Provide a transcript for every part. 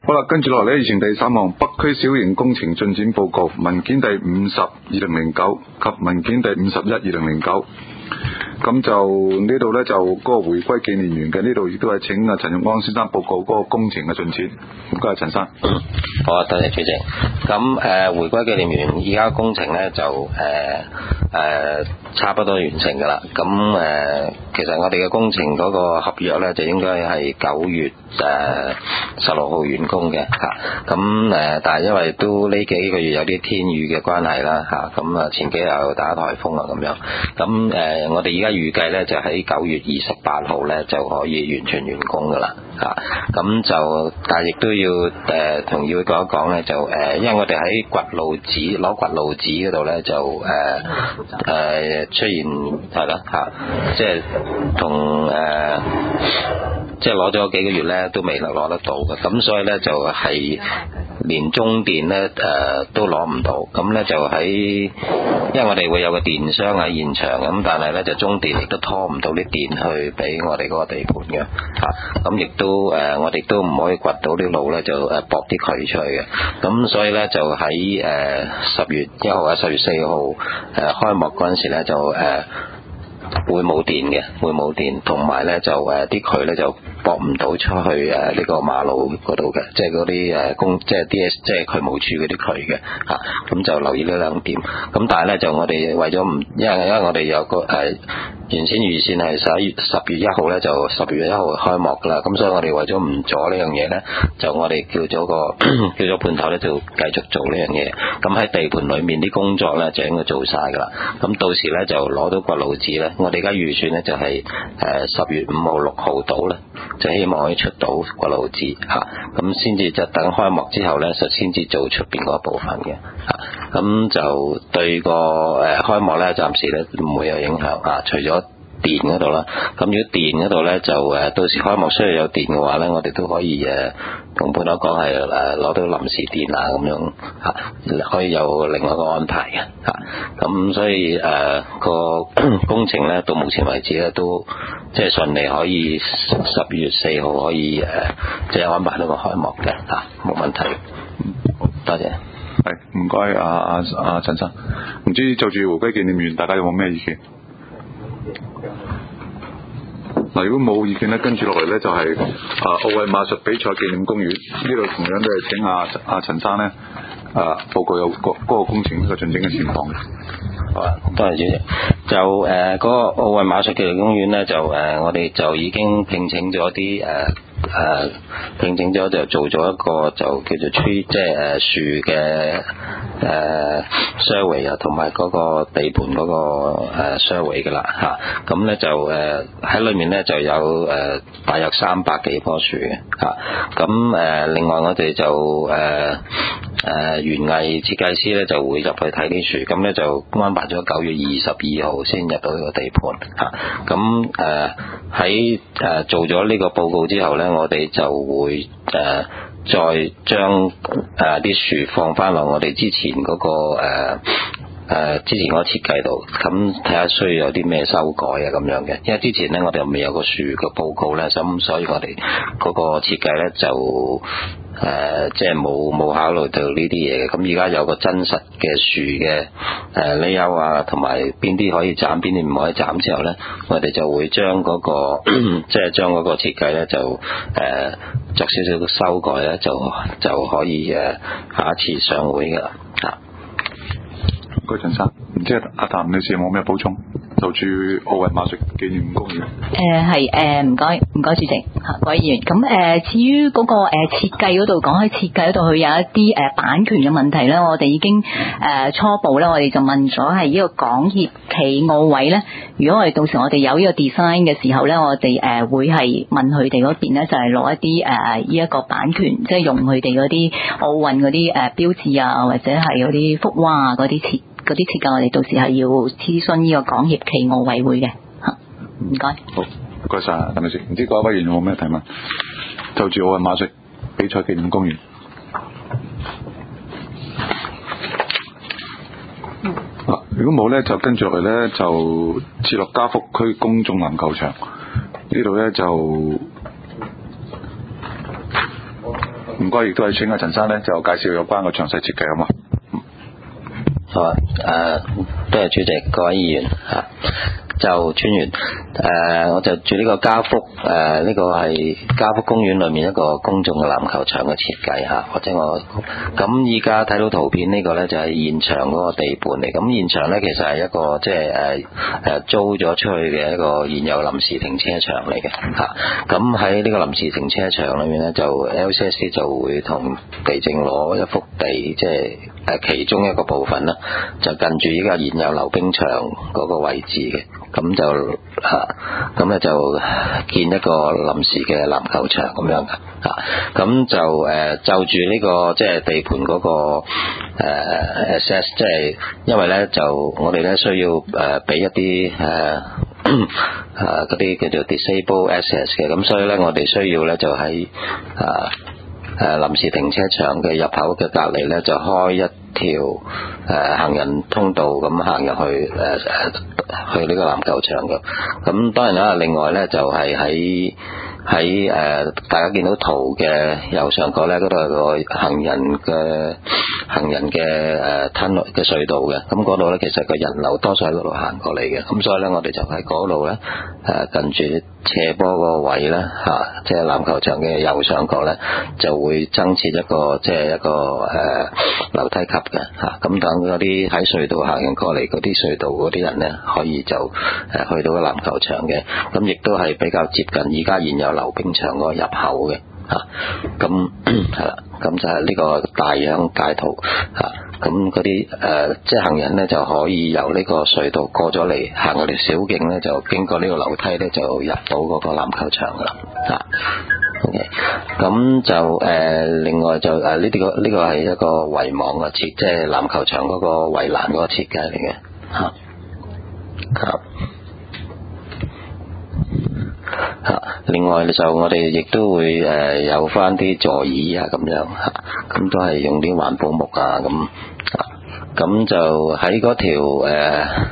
好啦，跟住落嚟呢，以前第3項北區小型工程進展報告文件第50/2009及文件第51/2009。咁就呢度呢，就嗰個回歸紀念園嘅呢度亦都係請阿陳玉安先生報告嗰個工程嘅進展。唔該，陳生。 好啊，多謝主席。咁回歸紀念園依家工程呢，就差不多完成㗎啦。咁其實我哋嘅工程嗰個合約呢，就應該係9月16號完工嘅嚇。咁但係因為都呢幾個月有啲天雨嘅關係啦嚇，咁前幾日有打颱風啊咁樣。咁我哋而家預計呢，就喺9月28號呢，就可以完全完工㗎啦嚇。咁就但係亦都要同議會講一講呢，就因為我哋喺掘路紙攞掘路紙嗰度呢，就出現係啦嚇，即係同即係攞咗幾個月呢都未能攞得到嘅，咁所以呢，就係連中電呢都攞唔到，咁呢，就喺因為我哋會有個電箱喺現場，咁但係呢，就中電亦都拖唔到啲電去俾我哋嗰個地盤嘅嚇，咁亦都我哋都唔可以掘到啲路呢，就駁啲渠出去嘅，咁所以呢，就喺10月1號啊10月4號開幕嗰陣時呢，就會冇電嘅，會冇電，同埋呢，就啲渠呢，就駁唔到出去呢個馬路嗰度嘅，即係嗰啲即係 DS 即係渠務處嗰啲渠嘅嚇，咁就留意呢兩點。咁但係呢，就我哋為咗唔，因為我哋有個原先預算係10月1號呢，就10月1號開幕㗎啦，咁所以我哋為咗唔阻呢樣嘢呢，就我哋叫咗判頭呢，就繼續做呢樣嘢。咁喺地盤裏面啲工作呢，就應該做晒㗎啦。咁到時呢，就攞到掘路紙呢，我哋而家預算呢，就係10月5號6號到呢，就希望可以出到掘路紙嚇，咁先至就等開幕之後呢，就先至做出邊嗰部分嘅嚇。咁就對個開幕呢，暫時呢唔會有影響啊，除咗電嗰度啦。咁如果電嗰度呢，就到時開幕需要有電嘅話呢，我哋都可以同判頭講係攞到臨時電啊咁樣嚇，可以有另外一個安排嘅嚇。咁所以個工程呢，到目前為止呢，都即係順利可以10月4號可以即係安排到個開幕嘅嚇，冇問題。好，多謝。 係，唔該阿陳生。唔知就住回歸紀念園，大家有冇咩意見？嗱，如果冇意見咧，跟住落嚟咧就係奧運馬術比賽紀念公園，呢度同樣都係請阿陳生咧報告有嗰個工程呢個進展嘅情況嘅。 好啊，多謝主席。就嗰個奧運馬術紀念公園咧，就我哋就已經聘請咗啲就做咗一個就叫做即係樹嘅survey 啊，同埋嗰個地盤嗰個survey 㗎啦嚇。咁咧就喺裏面咧就有大約300幾棵樹嘅嚇。咁另外我哋就園藝設計師咧就會入去睇啲樹，咁咧就安排咗9月22號先入到呢個地盤嚇。咁喺做咗呢個報告之後咧，我哋就會再將啲樹放翻落我哋之前嗰個之前嗰個設計度，咁睇下需要有啲咩修改啊咁樣嘅。因為之前咧我哋又未有個樹嘅報告咧，咁所以我哋嗰個設計咧就即係冇考慮到呢啲嘢嘅。咁而家有個真實嘅樹嘅layout啊，同埋邊啲可以斬，邊啲唔可以斬之後咧，我哋就會將嗰個即係將嗰個設計咧就作少少嘅修改咧，就可以下一次上會㗎啦嚇。 唔該，陳生。唔知阿譚女士有冇咩補充？就住奧運馬術紀念公園。 唔該主席各位議員。咁至於嗰個設計嗰度，講開設計嗰度，佢有一啲版權嘅問題咧，我哋已經初步咧，我哋就問咗係呢個港協暨奧委咧。如果我哋到時我哋有呢個 design 嘅時候咧，我哋會係問佢哋嗰邊咧，就係攞一啲呢一個版權，即係用佢哋嗰啲奧運嗰啲標誌啊，或者係嗰啲幅畫啊嗰啲設計，我哋到時係要諮詢呢個港協暨奧委會嘅嚇。唔該。 好，唔該晒，鄧女士。唔知各位委員有冇咩提問？就住奧運馬術比賽紀念公園。如果冇咧，就跟住落嚟咧，就設立嘉福區公眾籃球場。呢度咧就唔唔該，亦都係請阿陳生咧就介紹有關個詳細設計好嘛？ 好啊，多謝主席，各位議員嚇。就村員我就住呢個嘉福呢個係嘉福公園裏面一個公眾嘅籃球場嘅設計嚇，或者我咁依家睇到圖片呢個呢，就係現場嗰個地盤嚟，咁現場呢，其實係一個即係租咗出去嘅一個現有臨時停車場嚟嘅嚇。咁喺呢個臨時停車場裏面呢，就 LCSC 就會同地政攞一幅地，即係其中一個部分啦，就近住依家現有溜冰場嗰個位置嘅。咁就咁咧就建一個臨時嘅籃球場咁樣嘅咁就住呢個即係地盤嗰個access， 即係因為咧就我哋咧需要俾一啲嗰啲叫做 disable access 嘅，咁所以咧我哋需要咧就喺臨時停車場嘅入口嘅隔離咧就開一條行人通道咁行入去去呢個籃球場嘅。咁當然啦，另外咧就係喺大家見到圖嘅右上角咧，嗰度有個行人嘅吞落嘅隧道嘅。咁嗰度咧其實個人流多數喺嗰度行過嚟嘅，咁所以咧我哋就喺嗰度咧近住斜坡個位咧即係籃球場嘅右上角咧就會增設一個即係一個樓梯級嘅咁等嗰啲喺隧道行人過嚟嗰啲隧道嗰啲人咧可以就去到個籃球場嘅，咁亦都係比較接近而家現有溜冰場個入口嘅咁係啦，咁就係呢個大樣街圖咁嗰啲即係行人咧就可以由呢個隧道過咗嚟，行嗰條小徑咧就經過呢個樓梯咧就入到嗰個籃球場噶啦OK， 咁就另外就呢個係一個圍網嘅設，即係籃球場嗰個圍欄嗰個設計嚟嘅另外就我哋亦都會有翻啲座椅咁樣咁都係用啲環保木咁就喺嗰條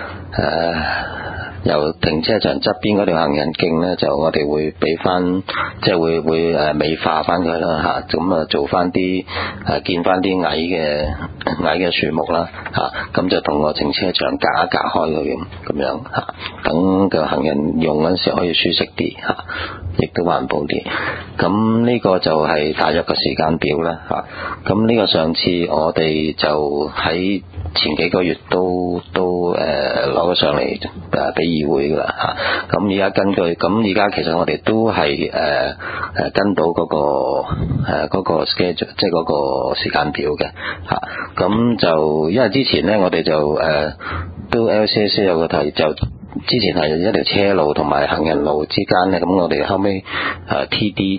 由停車場側邊嗰條行人徑咧，就我哋會俾翻，即係會美化翻佢啦咁做翻啲建翻啲矮嘅樹木啦咁就同個停車場隔一隔開佢咁樣等個行人用嗰陣時可以舒適啲亦都環保啲。咁呢個就係大約個時間表啦咁呢個上次我哋就喺前幾個月都攞咗上嚟俾議會噶啦咁而家根據咁而家其實我哋都係跟到嗰個 schedule， 即係嗰個時間表嘅咁就因為之前咧我哋就都 LCC 有個提，就之前係一條車路同埋行人路之間咧，咁我哋後尾TD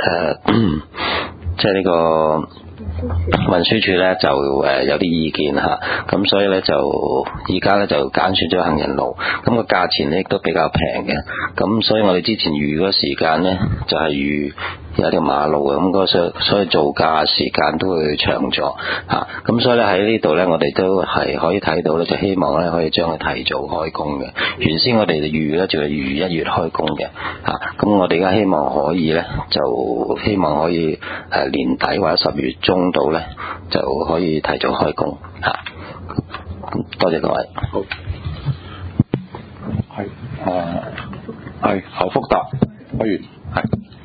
即係呢個運輸署咧就有啲意見咁所以咧就而家咧就揀選咗行人路，咁個價錢咧亦都比較平嘅，咁所以我哋之前預嗰個時間咧就係預有一條馬路嘅，咁所以造價時間都會長咗咁所以咧喺呢度咧我哋都係可以睇到咧，就希望咧可以將佢提早開工嘅。原先我哋預咧就係預1月開工嘅咁我哋而家希望可以咧就希望可以年底或者10月中度咧就可以提早開工多謝各位。 好，係侯福達委員係。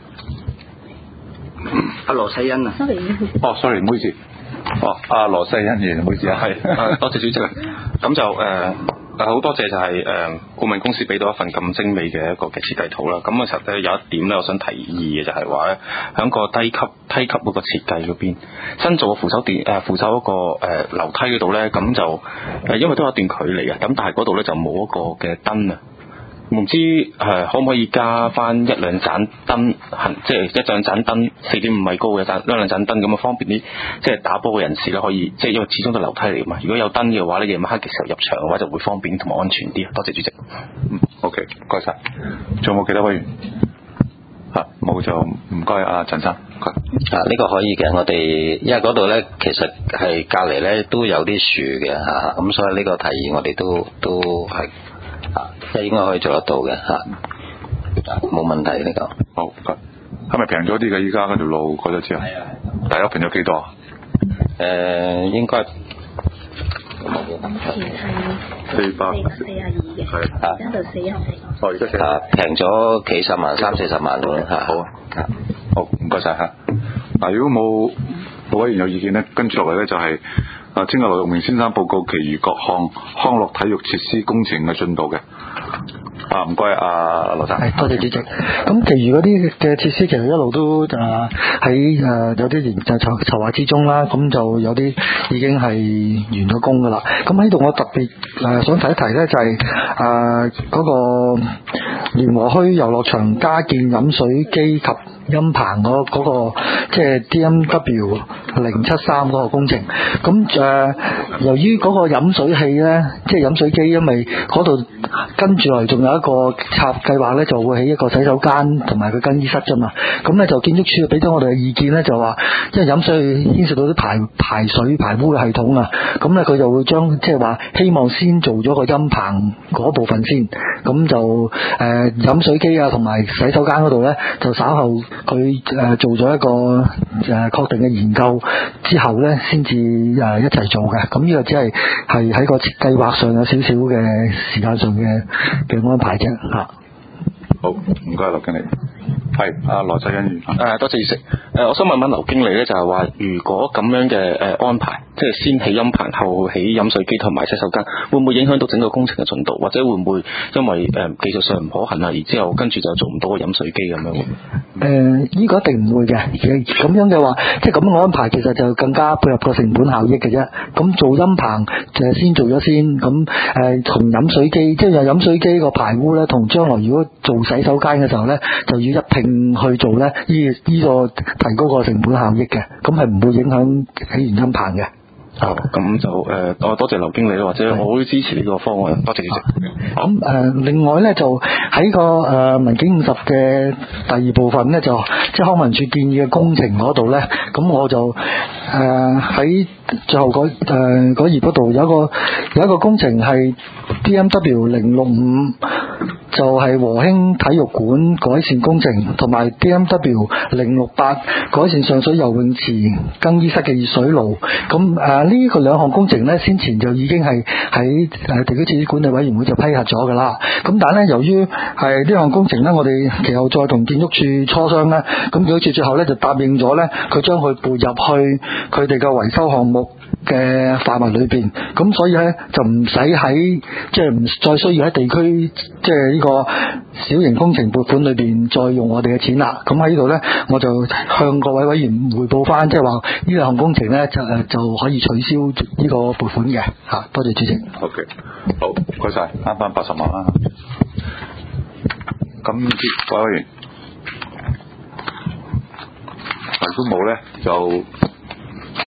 阿羅世恩啊 sorry 唔好意思阿羅世恩議員唔好意思係多謝主席。咁就好多謝就係顧問公司俾到一份咁精美嘅一個嘅設計圖啦。咁其實咧有一點咧，我想提議嘅就係話咧，喺個梯級嗰個設計嗰邊，新做嘅扶手嗰個樓梯嗰度咧，咁就因為都有一段距離嘅，咁但係嗰度咧就冇一個嘅燈啊。唔知可唔可以加翻1-2盞燈，即係1-2盞燈4.5米高嘅1-2盞燈咁方便啲，即係打波嘅人士咧可以，即係因為始終都係樓梯嚟嘛。如果有燈嘅話咧，夜晚黑嘅時候入場嘅話就會方便同埋安全啲。多謝主席。 OK， 唔該晒。仲有冇其他委員？冇就唔該阿陳生。 呢個可以嘅，我哋因為嗰度咧其實係隔離咧都有啲樹嘅咁所以呢個提議我哋都係。即係應該可以做得到嘅冇問題呢個。 好，唔該。 係咪平咗啲嘅？依家嗰條路改咗之後，大約平咗幾多啊？ 應該 400、 42嘅， 係而家就41。 哦，而家平咗幾十萬，30-40萬咯嚇。 好，唔該晒嚇。嗱，如果冇委員有意見咧，跟住落嚟咧就係聽日羅玉明先生報告其餘各項康樂體育設施工程嘅進度嘅。唔該，羅生。 係，多謝主席。咁其餘嗰啲嘅設施其實一路都喺有啲仍就籌劃之中啦。咁就有啲已經係完咗工噶啦。咁喺度我特別想提一提咧，就係嗰個聯和墟遊樂場加建飲水機及音棚嗰個即係 DMW 073嗰個工程。咁由於嗰個飲水器咧，即係飲水機，因為嗰度跟住嚟仲有一個插計劃咧，就會起一個洗手間同埋個更衣室啫嘛。咁咧就建築署俾咗我哋嘅意見咧，就話因為飲水牽涉到啲排水排污嘅系統啊，咁咧佢就會將即係話希望先做咗個音棚嗰部分先，咁就飲水機啊同埋洗手間嗰度咧，就稍後佢做咗一個確定嘅研究之後咧，先至一齊做嘅。咁呢個只係喺個計劃上有少少嘅時間上嘅安排啫嚇。 好，唔該，劉經理。係羅世欣議員。 多謝議席。我想問問劉經理咧，就係話如果咁樣嘅安排，即係先起音棚後起飲水機同埋洗手間，會唔會影響到整個工程嘅進度？或者會唔會因為技術上唔可行啊，而之後跟住就做唔到個飲水機咁樣？ 呢個一定唔會嘅。咁樣嘅話，即係咁樣安排，其實就更加配合個成本效益嘅啫。咁做音棚就先做咗先，咁同飲水機，即係有飲水機個排污咧，同將來如果做洗手間嘅時候咧，就要一併去做咧，呢個提高個成本效益嘅，咁係唔會影響起完音棚嘅。 咁就我多謝劉經理，或者我好支持呢個方案，多謝主席。 咁另外咧就喺個文件50嘅第二部分咧，就即係康文署建議嘅工程嗰度咧，咁我就喺最後嗰頁嗰度有一個工程係 DMW 065，就係和興體育館改善工程，同埋 DMW 068改善上水游泳池更衣室嘅熱水爐。咁呢個兩項工程咧，先前就已經係喺地區設施管理委員會就批核咗噶啦。咁但係咧，由於係呢項工程咧，我哋其後再同建築署磋商咧，咁建築署最後咧就答應咗咧，佢將佢撥入去佢哋嘅維修項目嘅範圍裏邊，咁所以咧就唔使喺即係唔再需要喺地區即係呢個小型工程撥款裏邊再用我哋嘅錢啦。咁喺呢度咧，我就向各位委員匯報翻，即係話呢兩項工程咧就可以取消呢個撥款嘅嚇。多謝主席。 OK， 好，唔該晒，啱翻80萬啦。咁各位委員，如果冇咧就。